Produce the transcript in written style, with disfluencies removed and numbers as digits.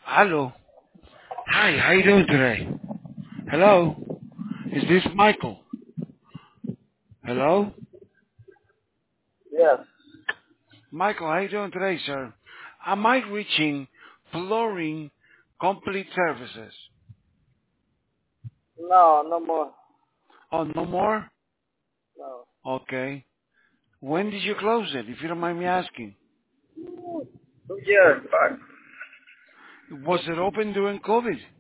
Hello. Hi, how you doing today? Hello? Is this Michael? Hello? Yes. Michael, how you doing today, sir? Am I reaching Flooring Complete Services? No, no more. Oh, no more? No. Okay. When did you close it, if you don't mind me asking? 2 years back. Was it open during COVID?